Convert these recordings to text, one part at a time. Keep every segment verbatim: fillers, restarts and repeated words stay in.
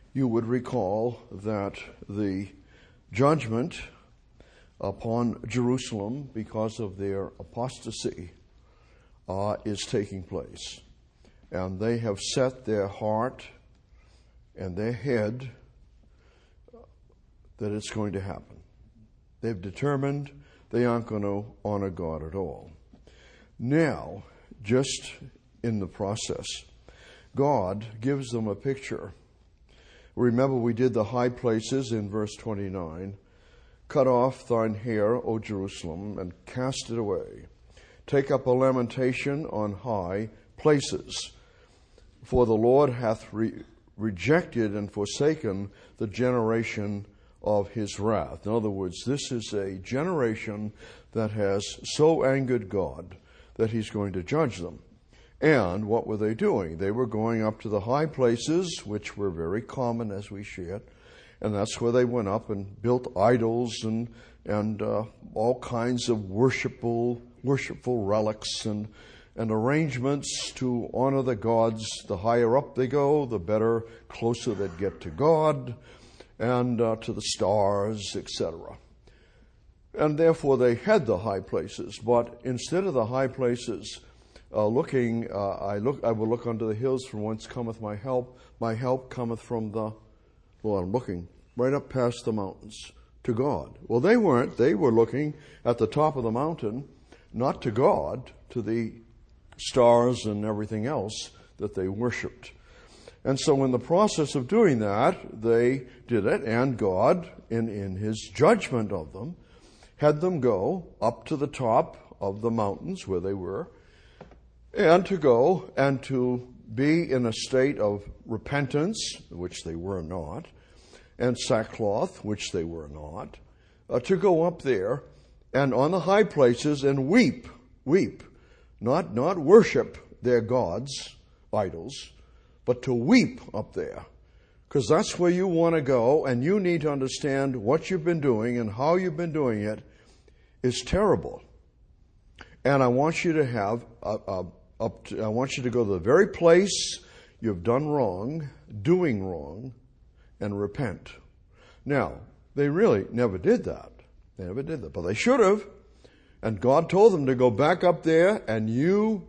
you would recall that the judgment upon Jerusalem because of their apostasy uh, is taking place. And they have set their heart and their head that it's going to happen. They've determined they aren't going to honor God at all. Now, just in the process, God gives them a picture. Remember, we did the high places in verse twenty-nine. Cut off thine hair, O Jerusalem, and cast it away. Take up a lamentation on high places. For the Lord hath re- rejected and forsaken the generation of his wrath. In other words, this is a generation that has so angered God that he's going to judge them. And what were they doing? They were going up to the high places, which were very common, as we shared, and that's where they went up and built idols and and uh, all kinds of worshipful worshipful relics and and arrangements to honor the gods. The higher up they go, the better, closer they get to God and uh, to the stars, et cetera. And therefore they had the high places, but instead of the high places, uh, looking, uh, I look, I will look unto the hills from whence cometh my help. My help cometh from the Lord. I'm looking right up past the mountains to God. Well, they weren't. They were looking at the top of the mountain, not to God, to the stars and everything else that they worshipped. And so in the process of doing that, they did it, and God, in, in his judgment of them, had them go up to the top of the mountains where they were, and to go and to be in a state of repentance, which they were not, and sackcloth, which they were not, uh, to go up there and on the high places and weep, weep, not, not worship their gods, idols, but to weep up there. Because that's where you want to go, and you need to understand what you've been doing and how you've been doing it is terrible. And I want you to have, a, a, up to, I want you to go to the very place you've done wrong, doing wrong, and repent. Now, they really never did that. They never did that, but they should have. And God told them to go back up there and you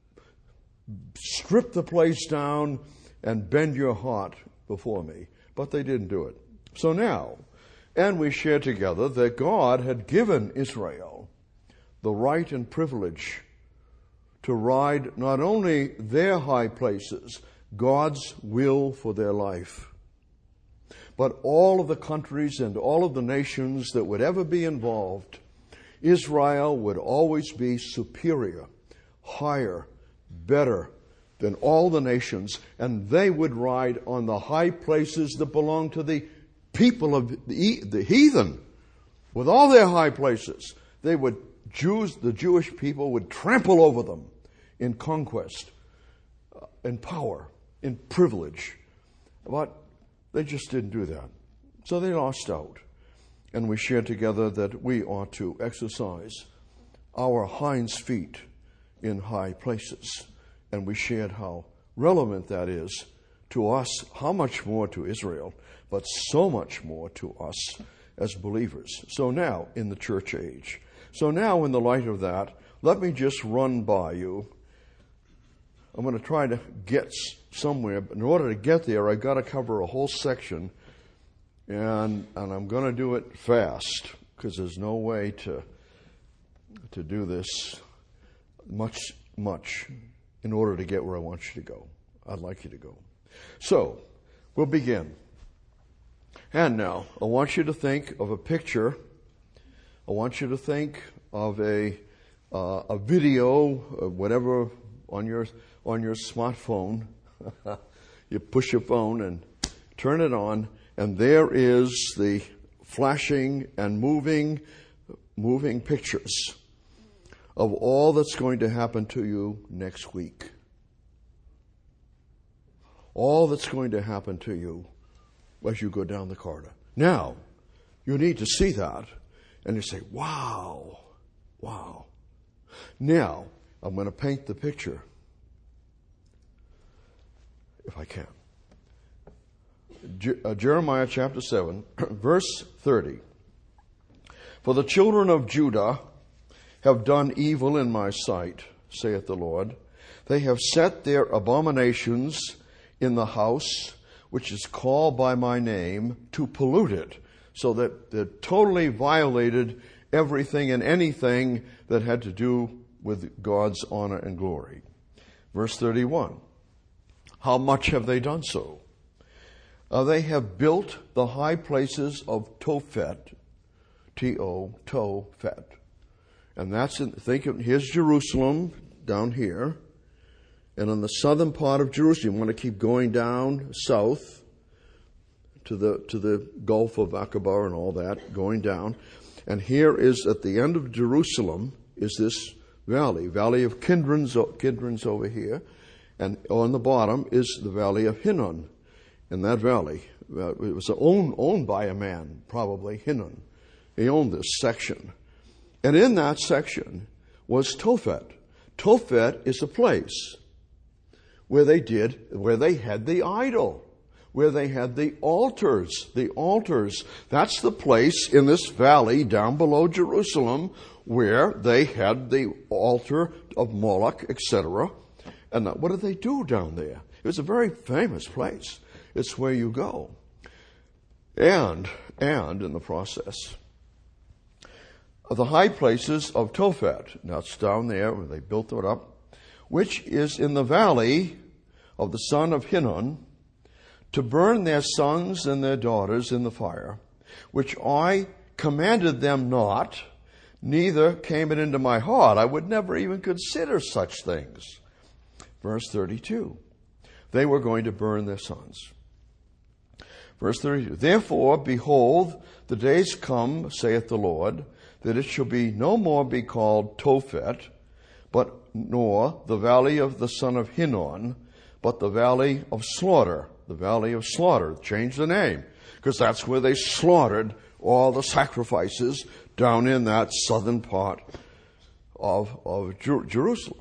strip the place down and bend your heart before me. But they didn't do it. So now, and we share together that God had given Israel the right and privilege to ride not only their high places, God's will for their life, but all of the countries and all of the nations that would ever be involved. Israel would always be superior, higher, better than all the nations, and they would ride on the high places that belonged to the people of the, the heathen, with all their high places. They would, Jews, the Jewish people would trample over them in conquest, uh, in power, in privilege. But they just didn't do that. So they lost out. And we shared together that we ought to exercise our hinds feet in high places. And we shared how relevant that is to us, how much more to Israel, but so much more to us as believers. So now, in the church age. So now, in the light of that, let me just run by you. I'm going to try to get somewhere, but in order to get there, I've got to cover a whole section, and and I'm going to do it fast, because there's no way to to do this much, much in order to get where I want you to go. I'd like you to go. So, we'll begin. And now, I want you to think of a picture. I want you to think of a uh, a video, uh, whatever, on your on your smartphone. You push your phone and turn it on, and there is the flashing and moving, moving pictures of all that's going to happen to you next week. All that's going to happen to you as you go down the corridor. Now, you need to see that, and you say, wow, wow. Now, I'm going to paint the picture, if I can. Je- uh, Jeremiah chapter seven, verse thirty. For the children of Judah have done evil in my sight, saith the Lord. They have set their abominations in the house which is called by my name, to pollute it, so that they totally violated everything and anything that had to do with God's honor and glory. Verse thirty-one. How much have they done so? Uh, they have built the high places of Tophet, T O, Tophet. And that's, in, think of, here's Jerusalem down here. And on the southern part of Jerusalem, you want to keep going down south to the to the Gulf of Aqaba and all that, going down. And here is, at the end of Jerusalem, is this valley, Valley of Kidron's, Kidron's over here. And on the bottom is the Valley of Hinnom. In that valley, uh, it was owned, owned by a man, probably, Hinnom. He owned this section. And in that section was Tophet. Tophet is a place where they did, where they had the idol, where they had the altars, the altars. That's the place in this valley down below Jerusalem where they had the altar of Moloch, et cetera. And what did they do down there? It was a very famous place. It's where you go. And, and in the process, the high places of Tophet, now it's down there where they built it up, which is in the valley of the son of Hinnom, to burn their sons and their daughters in the fire, which I commanded them not, neither came it into my heart. I would never even consider such things. Verse thirty-two. They were going to burn their sons. Verse thirty-two. Therefore, behold, the days come, saith the Lord, that it shall be no more be called Tophet, but nor the valley of the son of Hinnom, but the valley of slaughter, the valley of slaughter. Change the name, because that's where they slaughtered all the sacrifices down in that southern part of, of Jer- Jerusalem.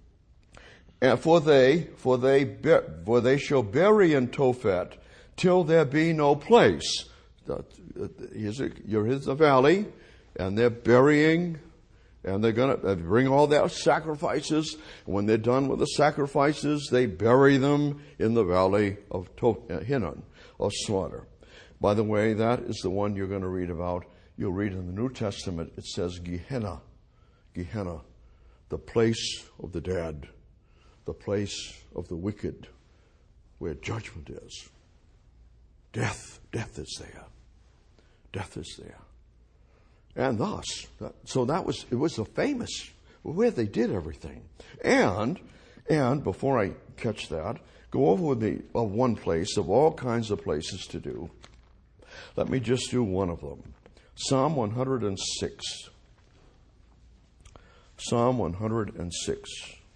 And for they, for they, for they shall bury in Tophet till there be no place. Here's, a, here's the valley, and they're burying. And they're going to bring all their sacrifices. When they're done with the sacrifices, they bury them in the valley of Hinnom, of slaughter. By the way, that is the one you're going to read about. You'll read in the New Testament, it says Gehenna, Gehenna, the place of the dead, the place of the wicked, where judgment is. Death, death is there. Death is there. And thus, so that was, it was a famous, where they did everything. And, and before I catch that, go over the, of one place, of all kinds of places to do. Let me just do one of them. Psalm one hundred six. Psalm one hundred six.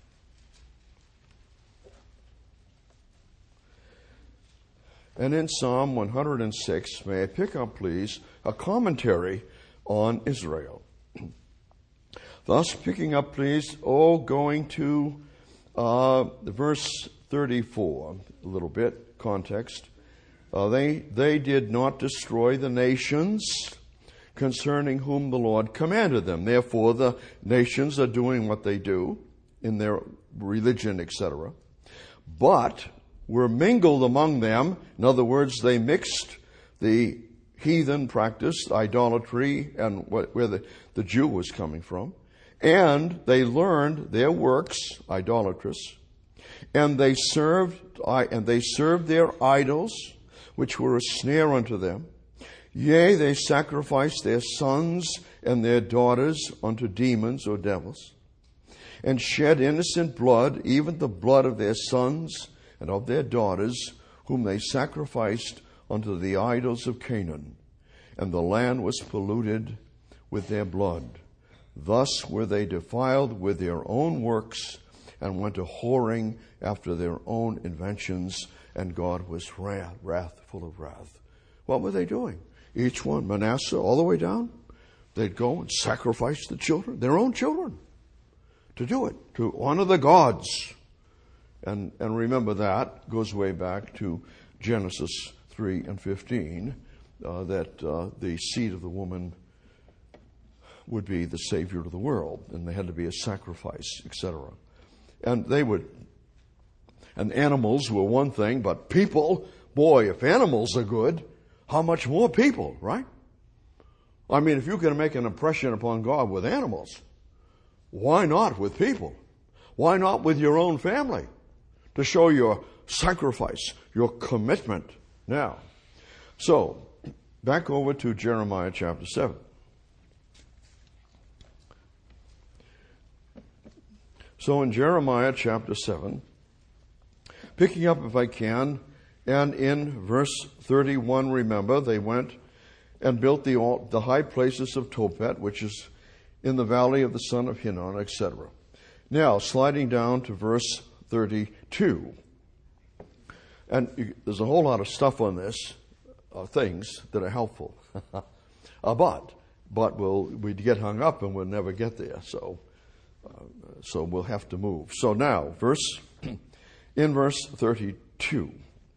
And in Psalm one hundred six, may I pick up, please, a commentary on Israel. Thus, picking up, please, oh, going to uh, verse thirty-four, a little bit, context. Uh, they, they did not destroy the nations concerning whom the Lord commanded them. Therefore, the nations are doing what they do in their religion, et cetera. But were mingled among them. In other words, they mixed the heathen practice, idolatry, and what, where the, the Jew was coming from. And they learned their works, idolatrous, and they served, and they served their idols, which were a snare unto them. Yea, they sacrificed their sons and their daughters unto demons or devils, and shed innocent blood, even the blood of their sons and of their daughters, whom they sacrificed unto the idols of Canaan, and the land was polluted with their blood. Thus were they defiled with their own works, and went a whoring after their own inventions, and God was wrath, wrath, full of wrath. What were they doing? Each one, Manasseh, all the way down, they'd go and sacrifice the children, their own children, to do it, to honor the gods. And, and remember, that goes way back to Genesis three and fifteen, uh, that uh, the seed of the woman would be the Savior of the world, and there had to be a sacrifice, et cetera. And they would, and animals were one thing, but people, boy, if animals are good, how much more people, right? I mean, if you can make an impression upon God with animals, why not with people? Why not with your own family? To show your sacrifice, your commitment. Now, so, back over to Jeremiah chapter seven. So in Jeremiah chapter seven, picking up if I can, and in verse thirty-one, remember, they went and built the, the high places of Tophet, which is in the valley of the son of Hinnom, et cetera. Now, sliding down to verse thirty-two. And you, there's a whole lot of stuff on this, uh, things that are helpful. uh, but, but we'll, we'd get hung up and we'll never get there. So, uh, so we'll have to move. So now, verse, in verse thirty-two.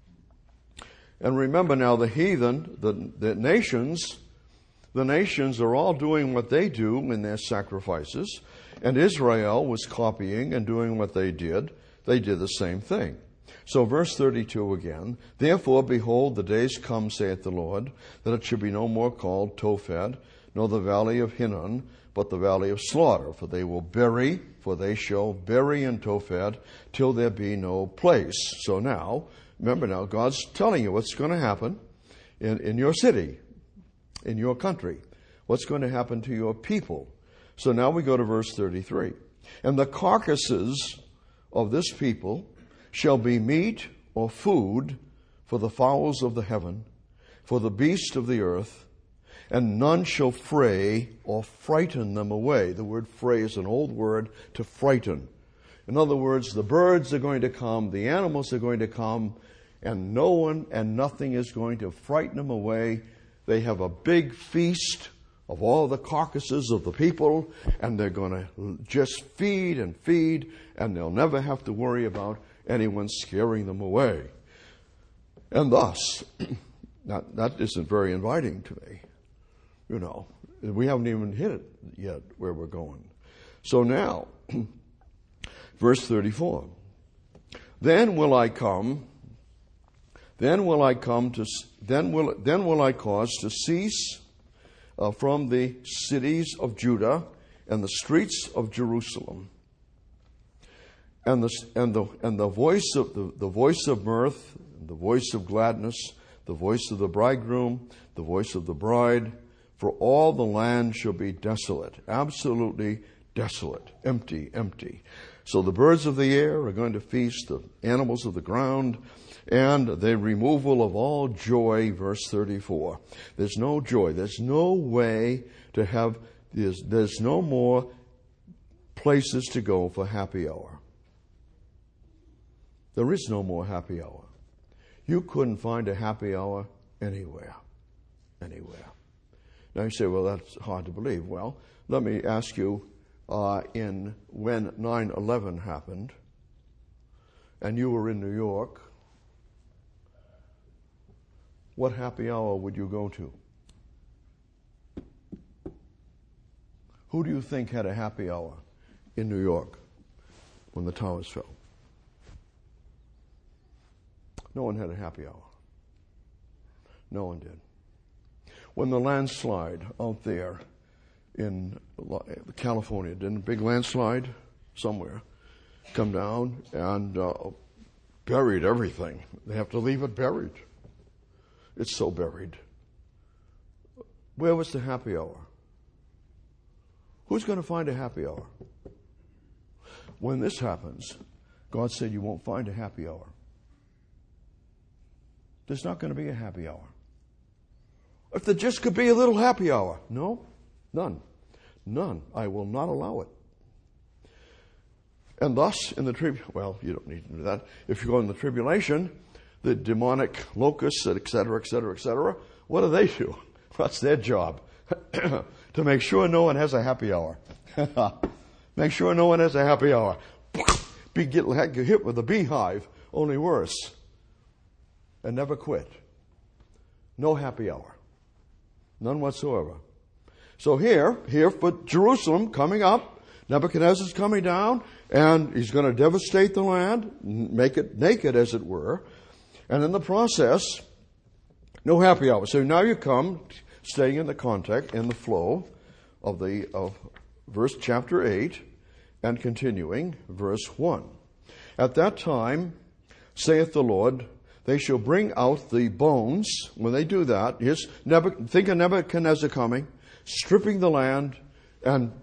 And remember now, the heathen, the, the nations, the nations are all doing what they do in their sacrifices. And Israel was copying and doing what they did. They did the same thing. So verse thirty-two again, therefore, behold, the days come, saith the Lord, that it should be no more called Tophet, nor the valley of Hinnom, but the valley of slaughter. For they will bury, for they shall bury in Tophet, till there be no place. So now, remember now, God's telling you what's going to happen in, in your city, in your country, what's going to happen to your people. So now we go to verse thirty-three. And the carcasses of this people shall be meat or food for the fowls of the heaven, for the beasts of the earth, and none shall fray or frighten them away. The word fray is an old word to frighten. In other words, the birds are going to come, the animals are going to come, and no one and nothing is going to frighten them away. They have a big feast of all the carcasses of the people, and they're going to just feed and feed, and they'll never have to worry about anyone scaring them away. And thus, that, that isn't very inviting to me. You know, we haven't even hit it yet where we're going. So now, verse thirty-four. Then will I come, then will I come to, then will, then will I cause to cease uh, from the cities of Judah and the streets of Jerusalem, and the and the and the voice of the, the voice of mirth, the voice of gladness, the voice of the bridegroom, the voice of the bride. For all the land shall be desolate, absolutely desolate, empty, empty. So the birds of the air are going to feast, the animals of the ground, and the removal of all joy, verse thirty-four. There's no joy. There's no way to have, there's, there's no more places to go for happy hour. There is no more happy hour. You couldn't find a happy hour anywhere, anywhere. Now you say, well, that's hard to believe. Well, let me ask you, uh, in when nine eleven happened, and you were in New York, what happy hour would you go to? Who do you think had a happy hour in New York when the towers fell? No one had a happy hour. No one did. When the landslide out there in California, didn't a big landslide somewhere come down and uh, buried everything? They have to leave it buried. It's so buried. Where was the happy hour? Who's going to find a happy hour? When this happens, God said you won't find a happy hour. There's not going to be a happy hour. If there just could be a little happy hour. No, none. None. I will not allow it. And thus, in the tribulation, well, you don't need to do that. If you go in the tribulation, the demonic locusts, et cetera, et cetera, et cetera, what do they do? What's their job? To make sure no one has a happy hour. Make sure no one has a happy hour. Be get hit with a beehive, only worse. And never quit. No happy hour. None whatsoever. So here, here for Jerusalem coming up, Nebuchadnezzar's coming down, and he's going to devastate the land, make it naked, as it were. And in the process, no happy hour. So now you come, staying in the context, in the flow of the of verse chapter eight, and continuing verse one. At that time, saith the Lord, they shall bring out the bones. When they do that, here's Nebuch- think of Nebuchadnezzar coming, stripping the land, and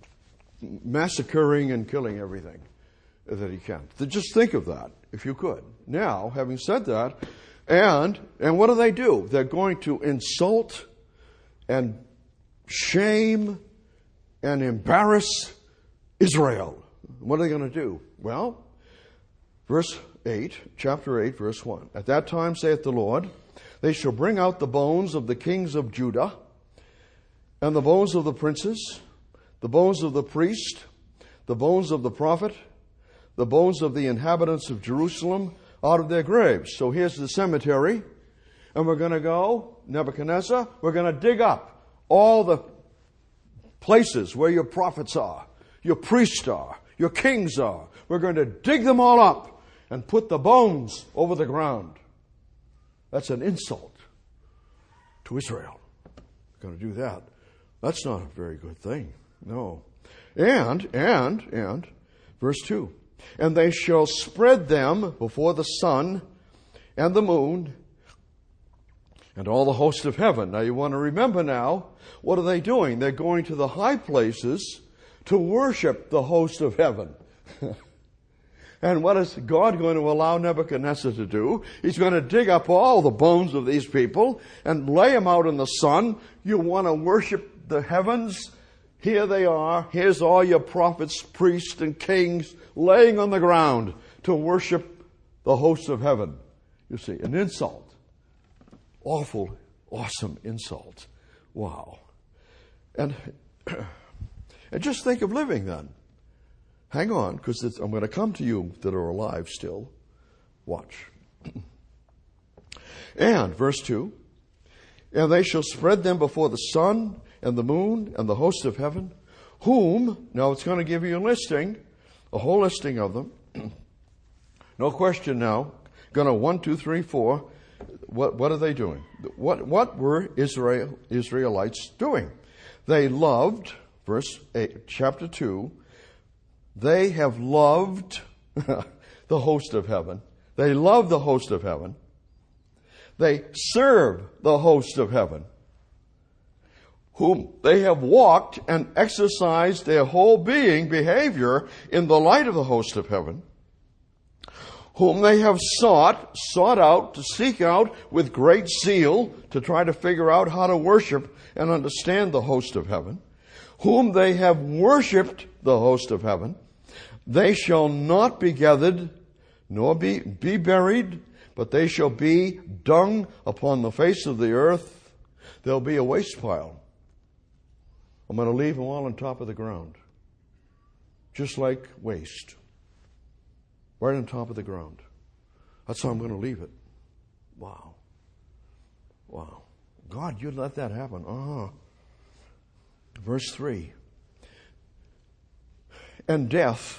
massacring and killing everything that he can. Just think of that, if you could. Now, having said that, and and what do they do? They're going to insult and shame and embarrass Israel. What are they going to do? Well, verse eight, chapter eight, verse one. At that time, saith the Lord, they shall bring out the bones of the kings of Judah, and the bones of the princes, the bones of the priest, the bones of the prophet, the bones of the inhabitants of Jerusalem out of their graves. So here's the cemetery, and we're going to go, Nebuchadnezzar, we're going to dig up all the places where your prophets are, your priests are, your kings are. We're going to dig them all up and put the bones over the ground. That's an insult to Israel. We're going to do that. That's not a very good thing. No. And, and, and, verse two. And they shall spread them before the sun and the moon and all the host of heaven. Now you want to remember now, what are they doing? They're going to the high places to worship the host of heaven. And what is God going to allow Nebuchadnezzar to do? He's going to dig up all the bones of these people and lay them out in the sun. You want to worship the heavens? Here they are. Here's all your prophets, priests, and kings laying on the ground to worship the hosts of heaven. You see, an insult. Awful, awesome insult. Wow. And, and just think of living then. Hang on, because I'm going to come to you that are alive still. Watch. And, verse two, and they shall spread them before the sun and the moon and the host of heaven, whom, now it's going to give you a listing, a whole listing of them. No question now. Going to one, two, three, four. What, what are they doing? What, what were Israel, Israelites doing? They loved, verse eight, chapter two, they have loved the host of heaven. They love the host of heaven. They serve the host of heaven, whom they have walked and exercised their whole being, behavior, in the light of the host of heaven, whom they have sought, sought out, to seek out with great zeal, to try to figure out how to worship and understand the host of heaven, whom they have worshipped the host of heaven. They shall not be gathered, nor be, be buried, but they shall be dung upon the face of the earth. There'll be a waste pile. I'm going to leave them all on top of the ground. Just like waste. Right on top of the ground. That's how I'm going to leave it. Wow. Wow. God, you'd let that happen. Uh-huh. Verse three. And death,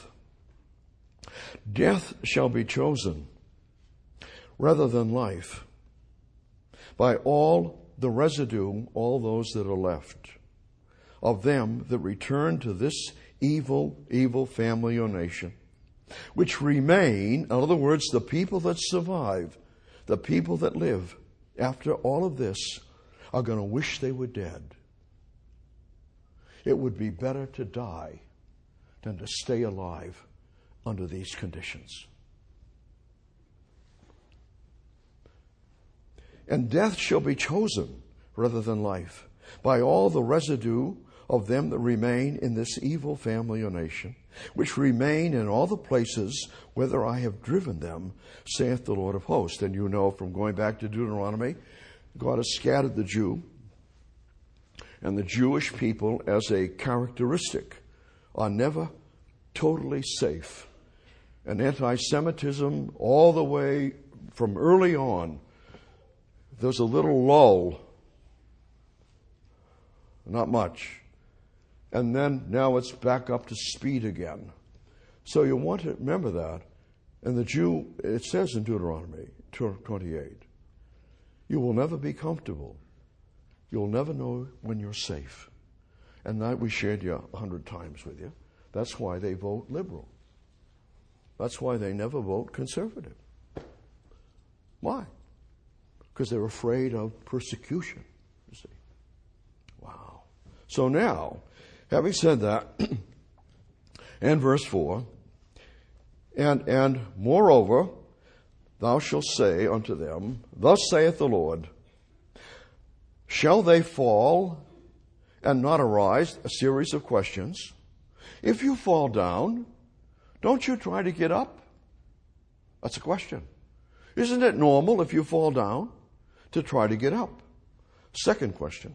death shall be chosen rather than life by all the residue, all those that are left of them that return to this evil, evil family or nation, which remain, in other words, the people that survive, the people that live after all of this are going to wish they were dead. It would be better to die than to stay alive under these conditions. And death shall be chosen rather than life by all the residue of them that remain in this evil family or nation, which remain in all the places whither I have driven them, saith the Lord of hosts. And you know from going back to Deuteronomy, God has scattered the Jew and the Jewish people as a characteristic are never totally safe. And anti-Semitism all the way from early on there's a little lull. Not much. And then now it's back up to speed again. So you want to remember that. And the Jew, it says in Deuteronomy twenty-eight, you will never be comfortable. You'll never know when you're safe. And that we shared you a hundred times with you. That's why they vote liberal. That's why they never vote conservative. Why? Because they're afraid of persecution, you see. Wow. So now, having said that, and verse four, and, and moreover, thou shalt say unto them, thus saith the Lord, shall they fall and not arise? A series of questions. If you fall down, don't you try to get up? That's a question. Isn't it normal if you fall down to try to get up? Second question.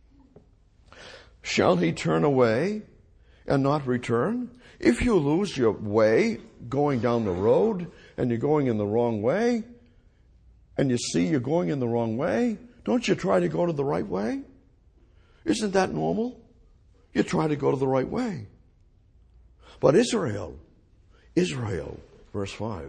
Shall he turn away and not return? If you lose your way going down the road and you're going in the wrong way, and you see you're going in the wrong way, don't you try to go to the right way? Isn't that normal? You try to go to the right way. But Israel, Israel, verse five.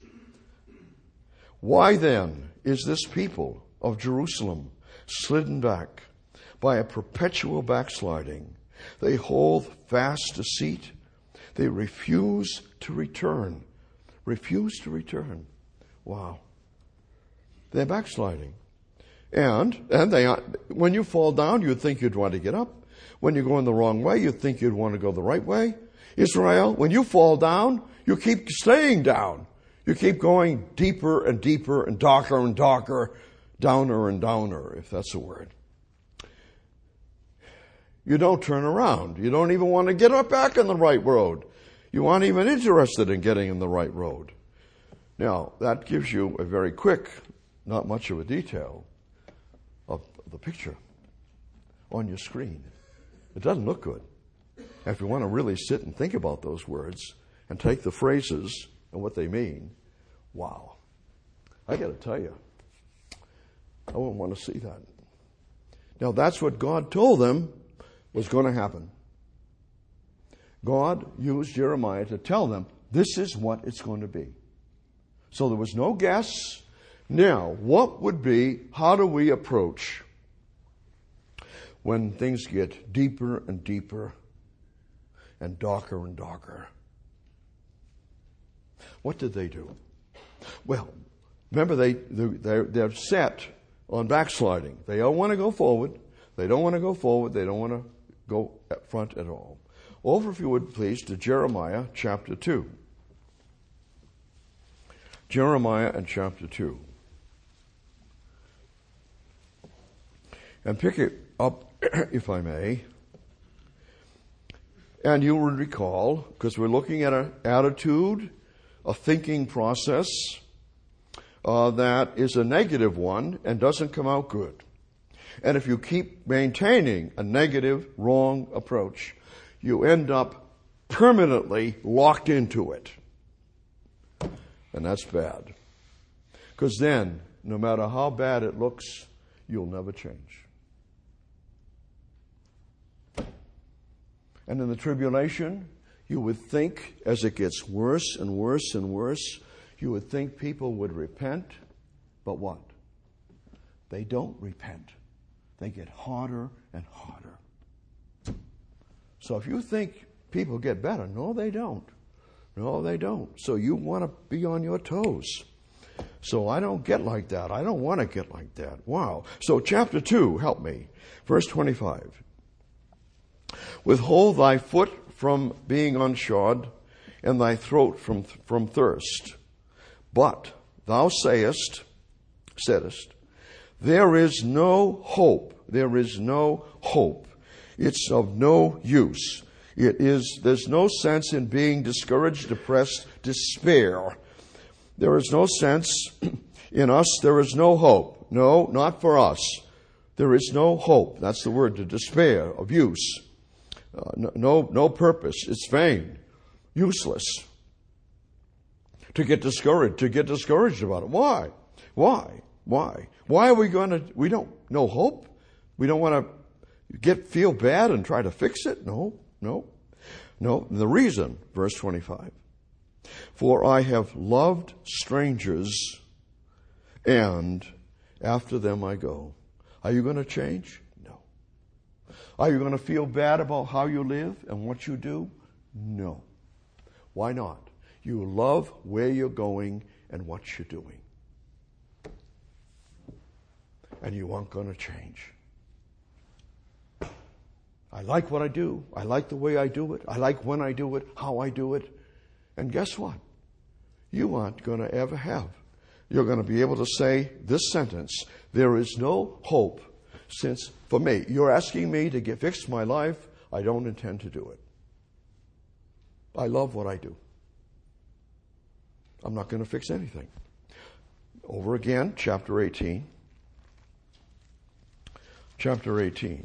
Why then is this people of Jerusalem slidden back by a perpetual backsliding? They hold fast deceit. They refuse to return. Refuse to return. Wow. They're backsliding. And, and they are, when you fall down, you'd think you'd want to get up. When you're going the wrong way, you'd think you'd want to go the right way. Israel, when you fall down, you keep staying down. You keep going deeper and deeper and darker and darker, downer and downer, if that's a word. You don't turn around. You don't even want to get up back on the right road. You aren't even interested in getting in the right road. Now, that gives you a very quick, not much of a detail, of the picture on your screen. It doesn't look good. If you want to really sit and think about those words and take the phrases and what they mean, wow. I got to tell you, I wouldn't want to see that. Now, that's what God told them was going to happen. God used Jeremiah to tell them, this is what it's going to be. So there was no guess. Now, what would be, how do we approach when things get deeper and deeper and darker and darker? What did they do? Well, remember they, they're, they're set on backsliding. They don't want to go forward. They don't want to go forward. They don't want to go up front at all. Over, if you would please, to Jeremiah chapter two. Jeremiah and chapter two. And pick it up, if I may. And you will recall, because we're looking at an attitude, a thinking process uh, that is a negative one and doesn't come out good. And if you keep maintaining a negative, wrong approach, you end up permanently locked into it. And that's bad. Because then, no matter how bad it looks, you'll never change. And in the tribulation, you would think, as it gets worse and worse and worse, you would think people would repent. But what? They don't repent. They get harder and harder. So if you think people get better, no, they don't. No, they don't. So you want to be on your toes. So I don't get like that. I don't want to get like that. Wow. So chapter two, help me. Verse twenty-five. Withhold thy foot from being unshod, and thy throat from, from thirst. But thou sayest, saidest, there is no hope. There is no hope. It's of no use. It is, there's no sense in being discouraged, depressed, despair. There is no sense in us. There is no hope. No, not for us. There is no hope. That's the word, to despair, of use. Uh, no, no, no purpose. It's vain, useless. To get discouraged, to get discouraged about it. Why? Why? Why? Why are we going to, we don't, no hope? We don't want to get, feel bad and try to fix it? No, no, no. The reason, verse twenty-five, for I have loved strangers and after them I go. Are you going to change? No. Are you going to feel bad about how you live and what you do? No. Why not? You love where you're going and what you're doing. And you aren't going to change. I like what I do. I like the way I do it. I like when I do it, how I do it. And guess what? You aren't going to ever have. You're going to be able to say this sentence, there is no hope since, for me, you're asking me to get fix my life. I don't intend to do it. I love what I do. I'm not going to fix anything. Over again, chapter eighteen. Chapter eighteen.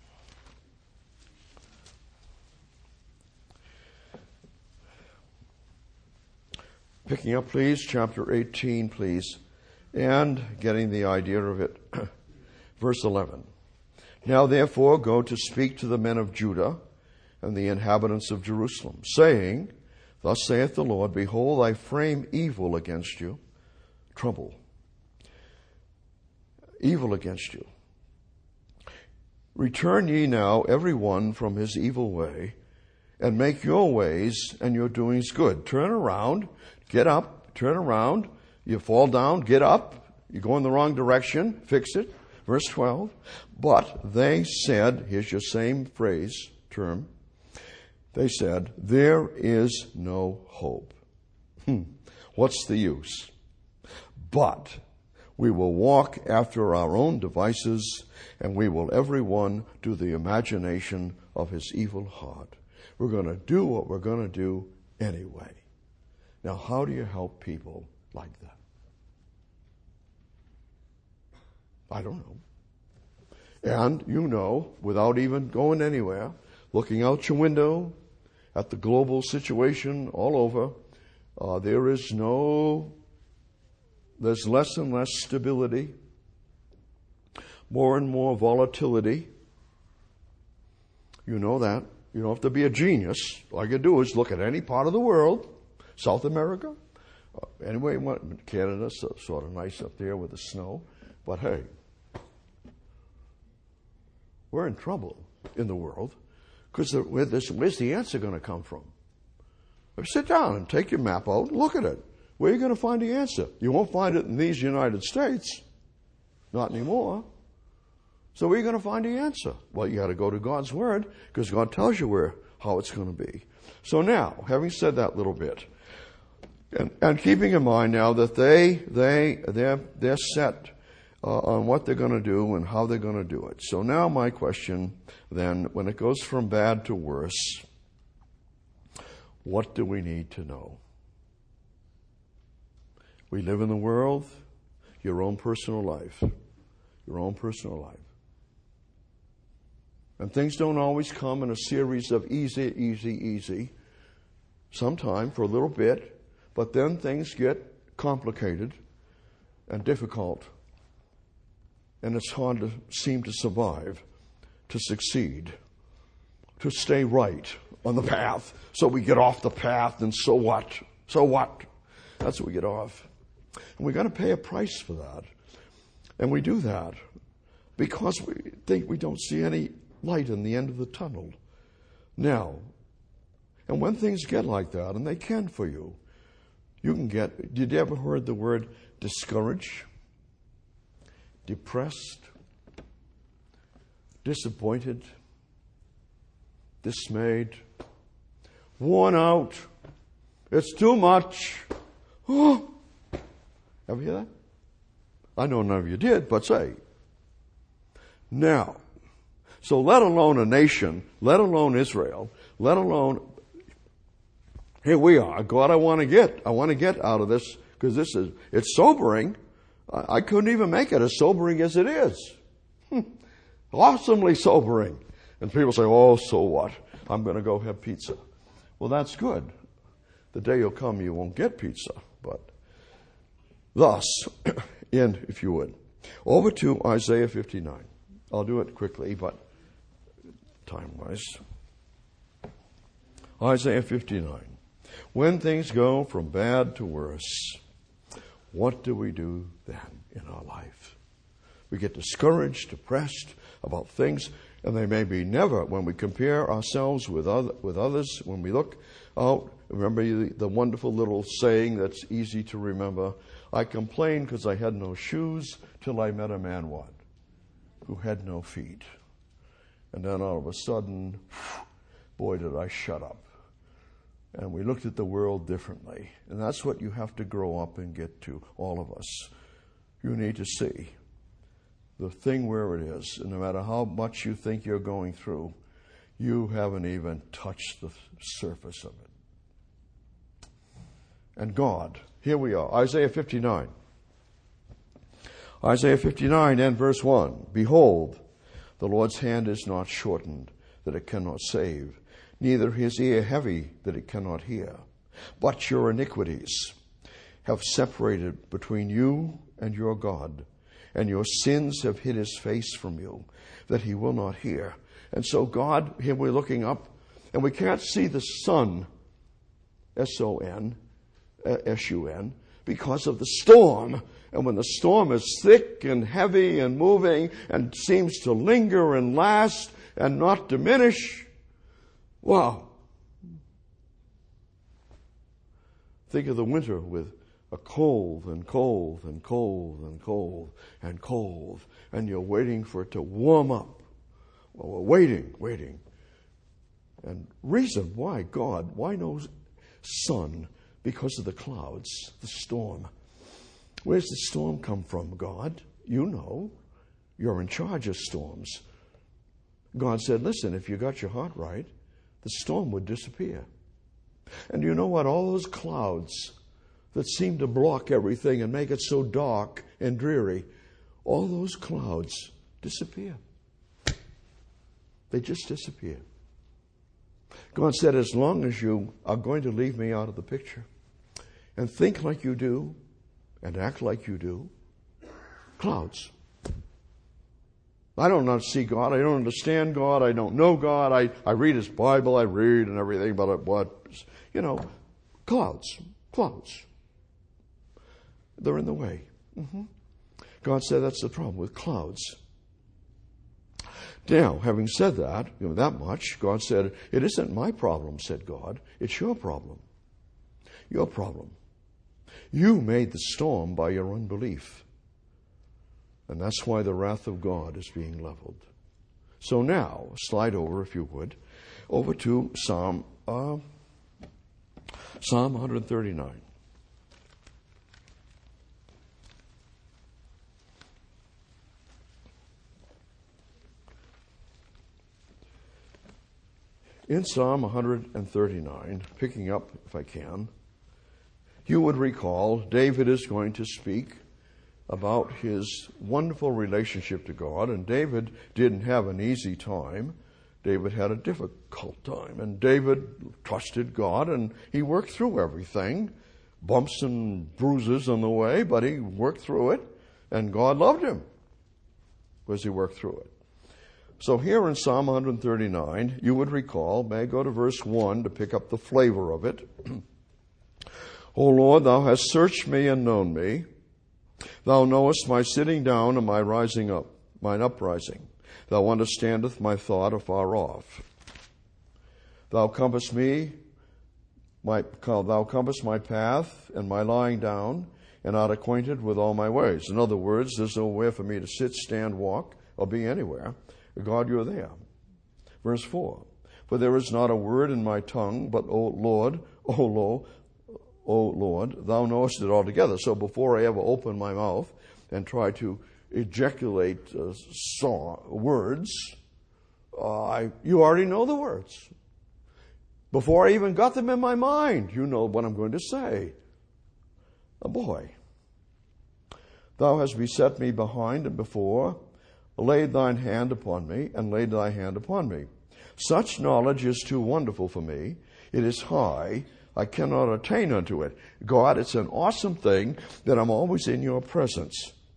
Picking up, please, chapter eighteen, please, and getting the idea of it. Verse eleven. Now therefore go to speak to the men of Judah and the inhabitants of Jerusalem, saying, thus saith the Lord, behold, I frame evil against you, trouble, evil against you. Return ye now every one from his evil way, and make your ways and your doings good. Turn around, get up, turn around. You fall down, get up. You go in the wrong direction, fix it. Verse twelve. But they said, here's your same phrase, term. They said, there is no hope. Hmm. What's the use? But we will walk after our own devices, and we will every one do the imagination of his evil heart. We're going to do what we're going to do anyway. Now, how do you help people like that? I don't know. And you know, without even going anywhere, looking out your window at the global situation all over, uh, there is no, there's less and less stability, more and more volatility. You know that. You don't have to be a genius. All you do is look at any part of the world, South America, uh, anyway, Canada's sort of nice up there with the snow, but hey, we're in trouble in the world because where this, where's the answer going to come from? Sit down and take your map out and look at it. Where are you going to find the answer? You won't find it in these United States. Not anymore. So where are you going to find the answer? Well, you got to go to God's Word because God tells you where, how it's going to be. So now, having said that little bit, and, and keeping in mind now that they, they, they're, they're set Uh, on what they're going to do and how they're going to do it. So now my question then, when it goes from bad to worse, what do we need to know? We live in the world, your own personal life, your own personal life. And things don't always come in a series of easy, easy, easy. Sometime for a little bit, but then things get complicated and difficult. And it's hard to seem to survive, to succeed, to stay right on the path. So we get off the path, and so what? So what? That's what we get off. And we've got to pay a price for that. And we do that because we think we don't see any light in the end of the tunnel. Now, and when things get like that, and they can for you, you can get, did you ever heard the word discouraged? Depressed, disappointed, dismayed, worn out. It's too much. Oh. Ever hear that? I know none of you did, but say. Now, so let alone a nation, let alone Israel, let alone, here we are. God, I want to get, I want to get out of this because this is, it's sobering. I couldn't even make it as sobering as it is. Awesomely sobering. And people say, oh, so what? I'm going to go have pizza. Well, that's good. The day will come you won't get pizza. But thus, in, if you would. Over to Isaiah fifty-nine. I'll do it quickly, but time-wise. Isaiah fifty-nine. When things go from bad to worse, what do we do then in our life? We get discouraged, depressed about things, and they may be never, when we compare ourselves with other, with others, when we look out, remember the, the wonderful little saying that's easy to remember, I complained because I had no shoes till I met a man, what? Who had no feet. And then all of a sudden, boy, did I shut up. And we looked at the world differently. And that's what you have to grow up and get to, all of us. You need to see the thing where it is. And no matter how much you think you're going through, you haven't even touched the surface of it. And God, here we are, Isaiah fifty-nine. Isaiah fifty-nine and verse one. Behold, the Lord's hand is not shortened, that it cannot save, neither his ear heavy, that it cannot hear. But your iniquities have separated between you and your God, and your sins have hid his face from you, that he will not hear. And so God, here we're looking up, and we can't see the sun, S O N, S U N, because of the storm. And when the storm is thick and heavy and moving and seems to linger and last and not diminish, wow. Think of the winter with a cold and cold and cold and cold and cold, and you're waiting for it to warm up. Well, we're waiting, waiting. And reason why God, why no sun? Because of the clouds, the storm. Where's the storm come from, God? You know. You're in charge of storms. God said, listen, if you got your heart right, the storm would disappear. And you know what? All those clouds that seem to block everything and make it so dark and dreary, all those clouds disappear. They just disappear. God said, as long as you are going to leave me out of the picture and think like you do and act like you do, clouds. I don't not see God. I don't understand God. I don't know God. I, I read his Bible. I read and everything, but what, you know, clouds, clouds. They're in the way. Mm-hmm. God said that's the problem with clouds. Now, having said that, you know, that much, God said, it isn't my problem, said God. It's your problem. Your problem. You made the storm by your unbelief. And that's why the wrath of God is being leveled. So now, slide over, if you would, over to Psalm, uh, Psalm one thirty-nine. In Psalm one thirty-nine, picking up, if I can, you would recall David is going to speak about his wonderful relationship to God, and David didn't have an easy time. David had a difficult time, and David trusted God, and he worked through everything, bumps and bruises on the way, but he worked through it, and God loved him as he worked through it. So here in Psalm one thirty-nine, you would recall, may I go to verse one to pick up the flavor of it. O Lord, thou hast searched me and known me. Thou knowest my sitting down and my rising up, mine uprising. Thou understandest my thought afar off. Thou compass me, my, thou compass my path and my lying down, and art acquainted with all my ways. In other words, there's nowhere for me to sit, stand, walk, or be anywhere. God, you're there. Verse four. For there is not a word in my tongue, but, O Lord, O Lord, O Lord, thou knowest it altogether. So before I ever open my mouth and try to ejaculate uh, song, words, uh, I, you already know the words. Before I even got them in my mind, you know what I'm going to say. A boy. Thou hast beset me behind and before, laid thine hand upon me, and laid thy hand upon me. Such knowledge is too wonderful for me. It is high. I cannot attain unto it. God, it's an awesome thing that I'm always in your presence.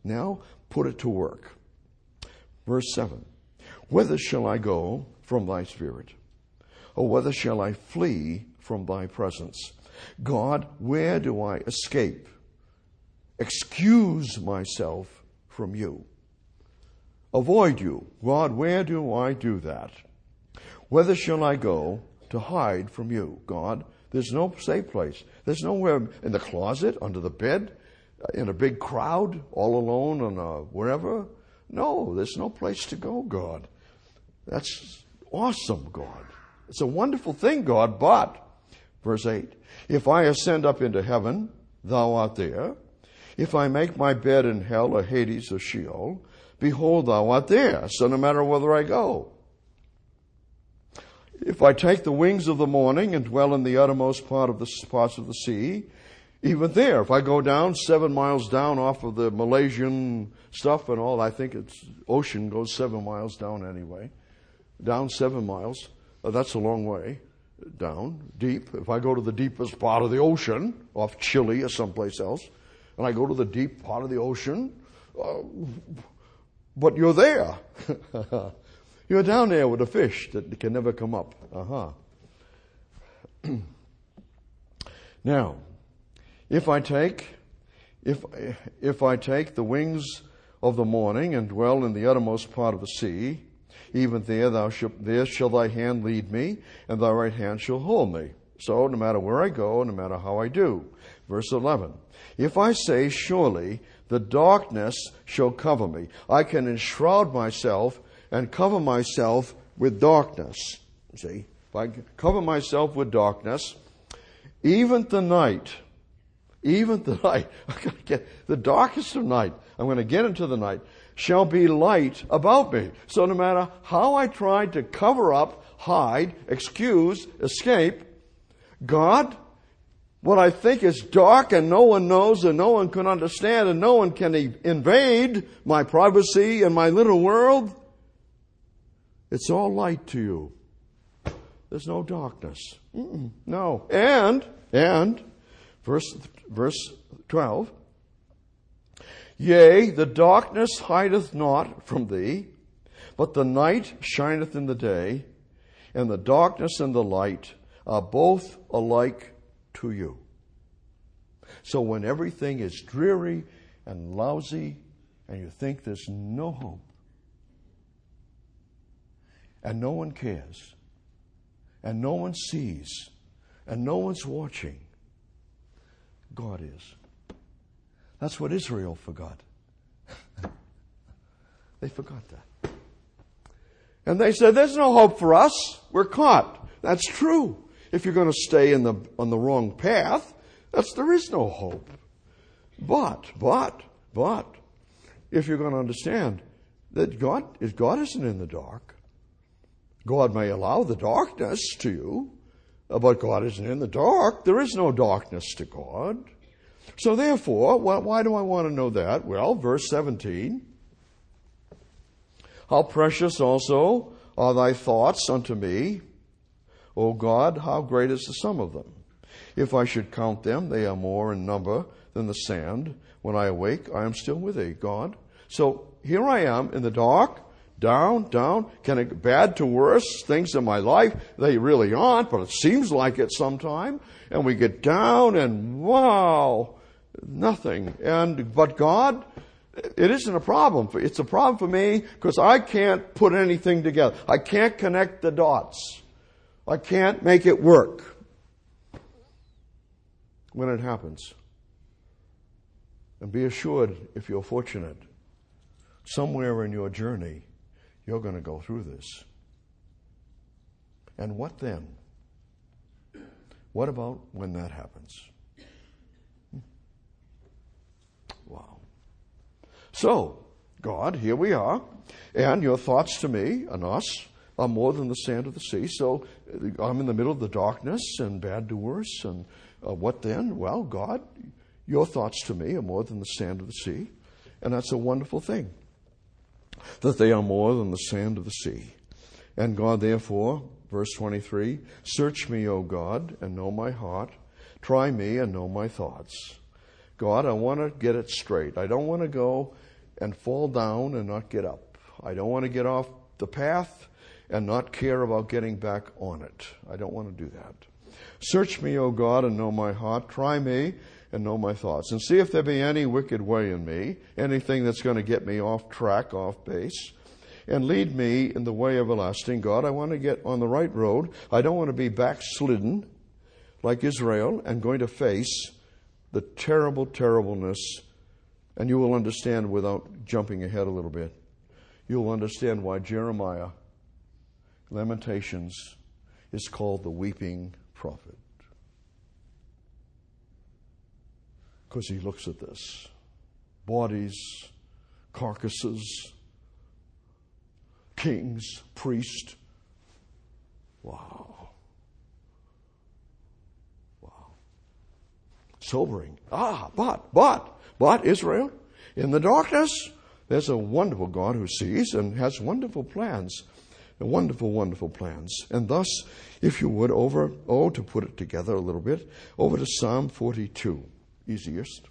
Now put it to work. Verse seven. Whither shall I go from thy spirit? Or whither shall I flee from thy presence? God, where do I escape? Excuse myself from you. Avoid you. God, where do I do that? Whither shall I go to hide from you? God, there's no safe place. There's nowhere in the closet, under the bed, in a big crowd, all alone on a wherever. No, there's no place to go, God. That's awesome, God. It's a wonderful thing, God, but, verse eight, if I ascend up into heaven, thou art there. If I make my bed in hell or Hades or Sheol, behold, thou art there. So no matter whither I go. If I take the wings of the morning and dwell in the uttermost part of the parts of the sea, even there, if I go down seven miles down off of the Malaysian stuff and all, I think it's ocean goes seven miles down anyway. Down seven miles, uh, that's a long way down, deep. If I go to the deepest part of the ocean, off Chile or someplace else, and I go to the deep part of the ocean, uh, but you're there. You're down there with a fish that can never come up. Uh-huh. Now, if I take, if if I take the wings of the morning and dwell in the uttermost part of the sea, even there thou shalt, there shall thy hand lead me, and thy right hand shall hold me. So no matter where I go, no matter how I do. Verse eleven. If I say, surely the darkness shall cover me, I can enshroud myself and cover myself with darkness. See, if I cover myself with darkness, even the night, even the night, I'm going to get the darkest of night, I'm going to get into the night, shall be light about me. So no matter how I tried to cover up, hide, excuse, escape, God, what I think is dark and no one knows and no one can understand and no one can invade my privacy and my little world, it's all light to you. There's no darkness. Mm-mm, no. And, and, verse, verse twelve, yea, the darkness hideth not from thee, but the night shineth in the day, and the darkness and the light are both alike to you. So when everything is dreary and lousy, and you think there's no hope, and no one cares, and no one sees, and no one's watching, God is. That's what Israel forgot. They forgot that. And they said, there's no hope for us. We're caught. That's true. If you're going to stay in the on the wrong path, that's there is no hope. But, but, but, if you're going to understand that God, if God isn't in the dark, God may allow the darkness to you, but God isn't in the dark. There is no darkness to God. So therefore, why, why do I want to know that? Well, verse seventeen. How precious also are thy thoughts unto me, O God, how great is the sum of them. If I should count them, they are more in number than the sand. When I awake, I am still with thee, God. So here I am in the dark, down, down, kind of bad to worse things in my life. They really aren't, but it seems like it sometime. And we get down and wow, nothing. And, but God, it isn't a problem. It's a problem for me because I can't put anything together. I can't connect the dots. I can't make it work when it happens. And be assured, if you're fortunate, somewhere in your journey, you're going to go through this. And what then? What about when that happens? Wow. So, God, here we are, and your thoughts to me and us are more than the sand of the sea. So I'm in the middle of the darkness and bad to worse, and uh, what then? Well, God, your thoughts to me are more than the sand of the sea, and that's a wonderful thing, that they are more than the sand of the sea. And God, therefore, verse twenty-three, search me, O God, and know my heart. Try me and know my thoughts. God, I want to get it straight. I don't want to go and fall down and not get up. I don't want to get off the path and not care about getting back on it. I don't want to do that. Search me, O God, and know my heart. Try me and know my thoughts. And see if there be any wicked way in me, anything that's going to get me off track, off base. And lead me in the way everlasting. God, I want to get on the right road. I don't want to be backslidden like Israel and going to face the terrible terribleness. And you will understand, without jumping ahead a little bit, you'll understand why Jeremiah, Lamentations, is called the weeping prophet. Because he looks at this. Bodies, carcasses, kings, priests. Wow. Wow. Sobering. Ah, but, but, but, Israel, in the darkness, there's a wonderful God who sees and has wonderful plans. Wonderful, wonderful plans. And thus, if you would, over, oh, to put it together a little bit, over to Psalm forty-two. Easiest.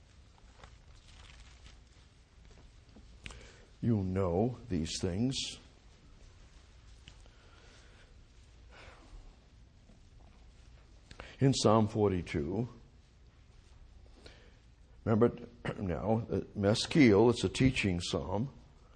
You know these things. In Psalm forty-two, remember now, Maskil, it's a teaching psalm.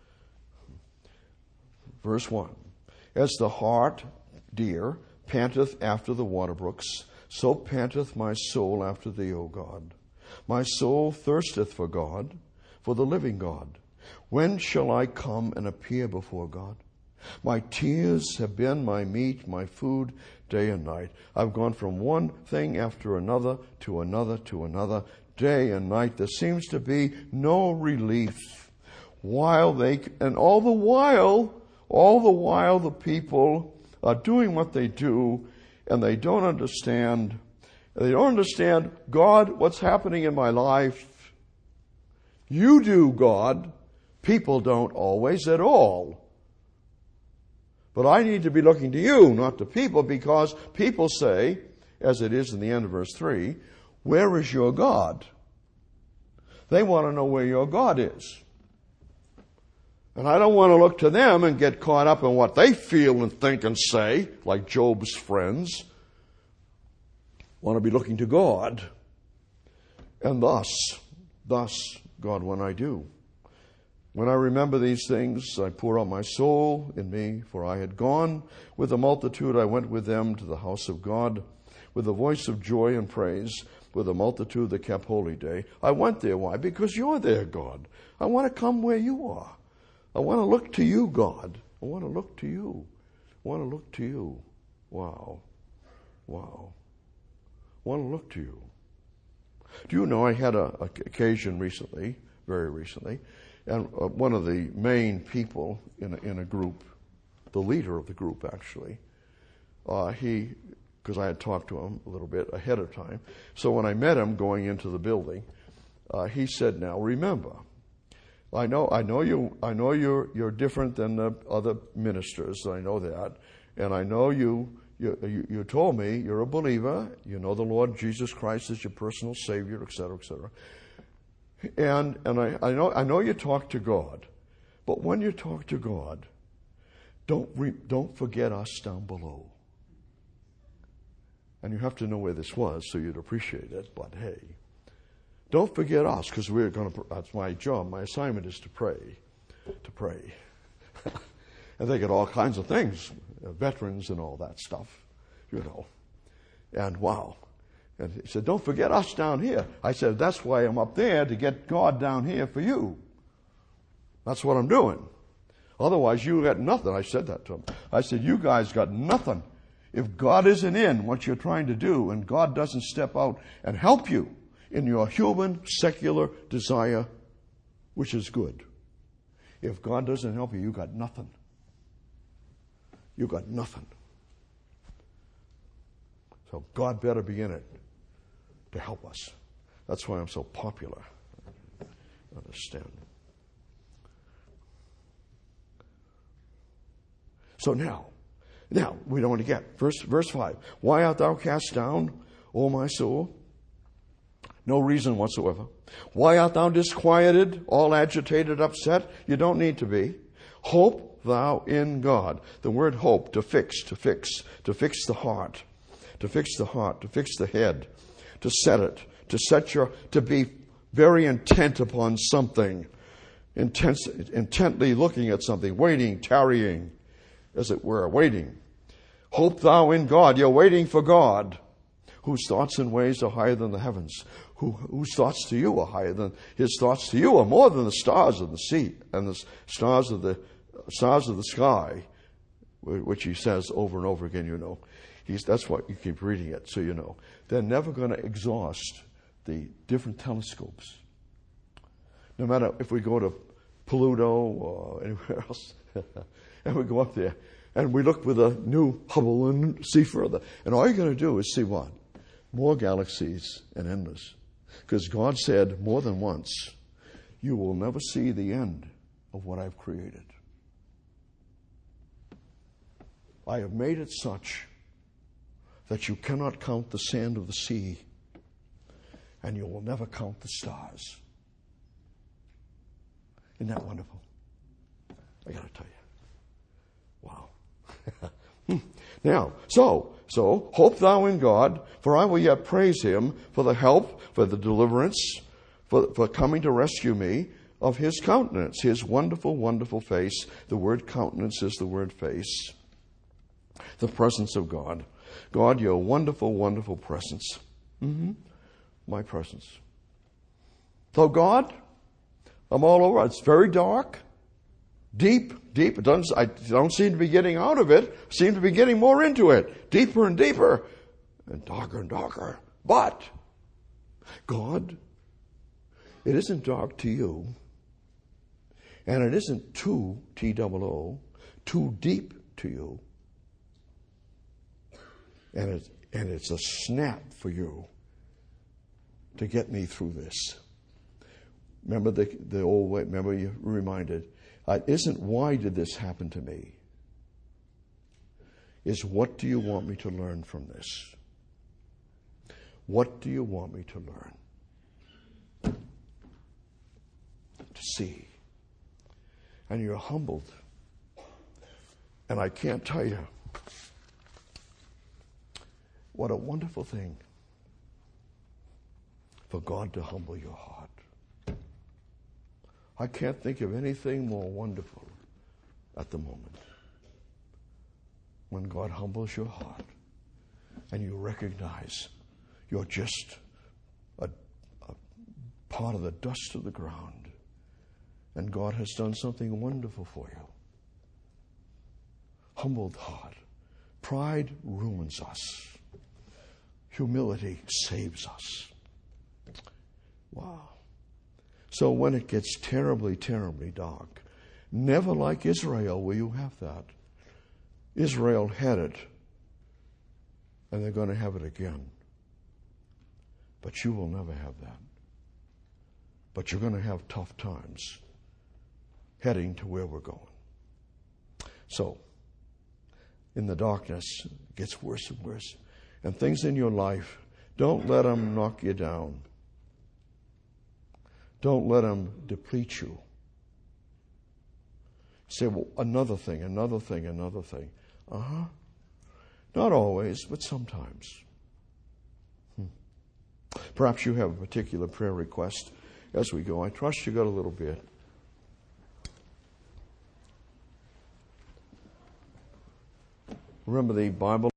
Verse one. As the hart, deer, panteth after the water brooks, so panteth my soul after thee, O God. My soul thirsteth for God, for the living God. When shall I come and appear before God? My tears have been my meat, my food, day and night. I've gone from one thing after another to another to another, day and night. There seems to be no relief. While they, and all the while, all the while the people are doing what they do, and they don't understand, they don't understand, God, what's happening in my life. You do, God. People don't always at all. But I need to be looking to you, not to people, because people say, as it is in the end of verse three, where is your God? They want to know where your God is. And I don't want to look to them and get caught up in what they feel and think and say, like Job's friends. I want to be looking to God. And thus, thus, God, when I do, when I remember these things, I pour out my soul in me, for I had gone with a multitude. I went with them to the house of God with a voice of joy and praise, with a multitude that kept holy day. I went there. Why? Because you're there, God. I want to come where you are. I want to look to you, God. I want to look to you. I want to look to you. Wow. Wow. I want to look to you. Do you know, I had a, a occasion recently, very recently, and uh, one of the main people in a, in a group, the leader of the group actually, uh, he, because I had talked to him a little bit ahead of time, so when I met him going into the building, uh, he said, now remember, I know, I know you, I know you're, you're different than the other ministers. I know that. And I know you, you, you, you told me you're a believer. You know the Lord Jesus Christ is your personal Savior, et cetera, et cetera. And, and I, I know, I know you talk to God. But when you talk to God, don't, re, don't forget us down below. And you have to know where this was so you'd appreciate it. But hey, don't forget us, because we're going to, that's my job. My assignment is to pray, to pray. And they get all kinds of things, veterans and all that stuff, you know. And wow. And he said, don't forget us down here. I said, that's why I'm up there, to get God down here for you. That's what I'm doing. Otherwise, you got nothing. I said that to him. I said, you guys got nothing. If God isn't in what you're trying to do, and God doesn't step out and help you in your human, secular desire, which is good. If God doesn't help you, you got nothing. You got nothing. So God better be in it to help us. That's why I'm so popular. Understand. So now, now, we don't want to get. Verse, verse five. Why art thou cast down, O my soul? No reason whatsoever. Why art thou disquieted, all agitated, upset? You don't need to be. Hope thou in God. The word hope, to fix, to fix, to fix the heart, to fix the heart, to fix the head, to set it, to set your, to be very intent upon something, intense, intently looking at something, waiting, tarrying, as it were, waiting. Hope thou in God. You're waiting for God, whose thoughts and ways are higher than the heavens, who, whose thoughts to you are higher than, his thoughts to you are more than the stars of the sea and the stars of the stars of the sky, which he says over and over again, you know. He's, that's why you keep reading it, so you know. They're never going to exhaust the different telescopes. No matter if we go to Pluto or anywhere else, and we go up there, and we look with a new Hubble and see further. And all you're going to do is see what? More galaxies and endless. Because God said more than once, you will never see the end of what I've created. I have made it such that you cannot count the sand of the sea, and you will never count the stars. Isn't that wonderful? I got to tell you. Wow. Now, so, so, hope thou in God, for I will yet praise him for the help, for the deliverance, for, for coming to rescue me of his countenance, his wonderful, wonderful face. The word countenance is the word face. The presence of God. God, your wonderful, wonderful presence. Mm-hmm. My presence. So God, I'm all over. It's very dark, deep, deep. It doesn't, I don't seem to be getting out of it. I seem to be getting more into it. Deeper and deeper and darker and darker. But God, it isn't dark to you. And it isn't too, T O O, too deep to you. And it's, and it's a snap for you to get me through this. Remember the, the old way, remember you were reminded, uh, isn't why did this happen to me? Is what do you want me to learn from this? What do you want me to learn? To see. And you're humbled. And I can't tell you what a wonderful thing for God to humble your heart. I can't think of anything more wonderful at the moment. When God humbles your heart and you recognize you're just a, a part of the dust of the ground and God has done something wonderful for you. Humbled heart. Pride ruins us. Humility saves us. Wow. So when it gets terribly, terribly dark, never like Israel will you have that. Israel had it, and they're going to have it again. But you will never have that. But you're going to have tough times heading to where we're going. So, in the darkness, it gets worse and worse. And things in your life, don't let them knock you down. Don't let them deplete you. Say, well, another thing, another thing, another thing. Uh-huh. Not always, but sometimes. Hmm. Perhaps you have a particular prayer request as we go. I trust you got a little bit. Remember the Bible